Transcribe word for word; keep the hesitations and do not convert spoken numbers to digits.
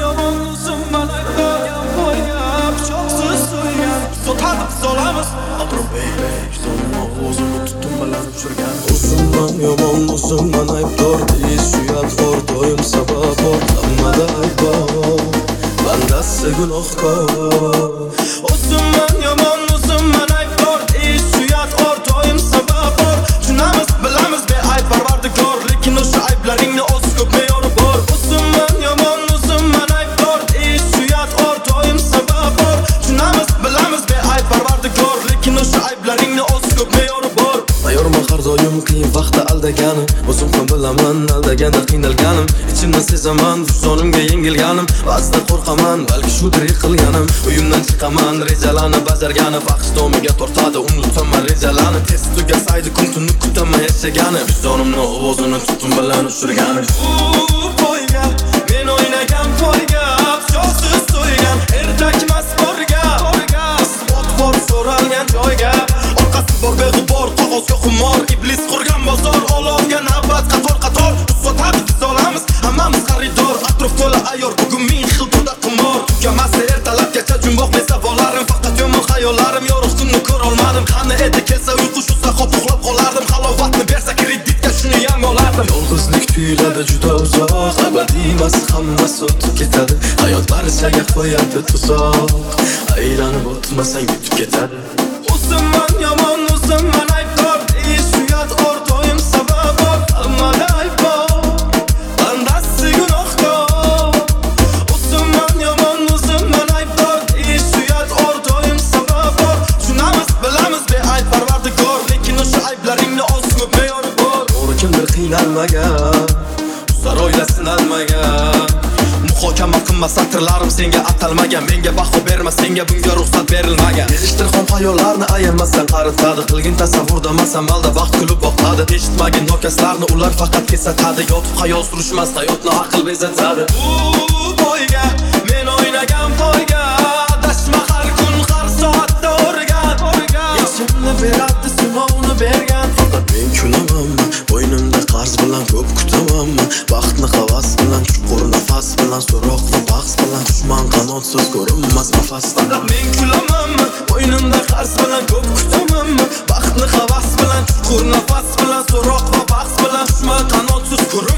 yomon o'zimman aytgan qo'ygan pichoqsiz so'ygan so'tatib solamiz Atrofbek sonma o'zimni tutdim bilan uchirgan o'zimman yomon o'zimman aybdor deyish suyat xor doim sabab bor hammada ayb bor bandasi gunohkor o'zimman yomon o'zimman aybdor deyish suyat xor doim sabab bor tushunamiz bilamiz beayb parvardigor lekin o'sha ayblaringni o'z ko'p me'yori bor o'zimman yomon o'zimman aybdor deyish suyat xor doim sabab bor tushunamiz bilamiz beayb parvardigor lekin o'sha ayblaringni o'z ko'p me'yori bor mayorman har doim qiyin vaqtda aldaganim o'zim ham bilaman aldaganda qiynalganim ichimdan sezaman vijdonimga yengilganim ba'zida qo'rqaman balki shudir yiqilganim uyimdan chiqaman rejalarni bajargani vaqt domiga tortadi unutaman rejalarni tez tugasaydi kun tunni kutaman yashagani vijdonimni ovozini tutum bilan ushirgani u poyga men o'ynagan poyga pichoqsiz so'ygan ertakmas borga isbot bor so'ralgan joyga orqasi bor beg'ubor qog'ozga xumor iblis qurgan bozor olovga navbat qator qator so'tatib solamiz hammamiz xaridor atrof to'la ayyor bugun ming xil to'da qimor tugamas ertalabgacha jumboq mesavollarim faqat yomon xayollarim yorug' kunni ko'rolmadim qani edi kelsa uyqu shu zahot uxlab qolardim halovatni bersa kreditga shuni ham olardim yolg'izlik tuyuladi juda uzoq abadiy emas hammasi o'tib ketadi hayot barchaga qo'yadi tuzoq aylanib o'tmasang yutib ketadi o'zimman yomon o'zimman aybdor deyish uyat or doim sabab bor hammada ayb bor bandasi gunohkor o'zimman yomon o'zimman aybdor deyish uyat or doim sabab bor tushunamiz bilamiz beayb parvardigor lekin o'sha ayblaringni o'z ko'p me'yori bor to'g'ri kimdir qiynalmagan ular oila sinalmagan muhokama qilma satrlarim senga atalmagan menga baho berma senga bunga ruxsat berilmagan yig'ishtir xom xayollarni ayamasdan qaritadi qilgin tasavvurda masamalda vaqt kulib boqadi eshitmagin nokaslarni ular faqat kesatadi yotib xayol surishmas hayotni aql bezatadi u poyga men o'ynagan poyga adashma har kun har soatda o'rgan yechimni beradi sinovni bergan faqat men kunamanmi bo'ynimda qarz bilan ko'p kutamanmi baxtni havas bilan chuqur nafas bilan so'roq va bahs bilan dushman qanotsiz ko'rinmas nafasdan men kulamanmi bo'ynimda qarz bilan ko'p kutamanmi baxtni havas bilan chuqur nafas bilan so'roq va bahs bilan dushman qanotsiz ko'rinmas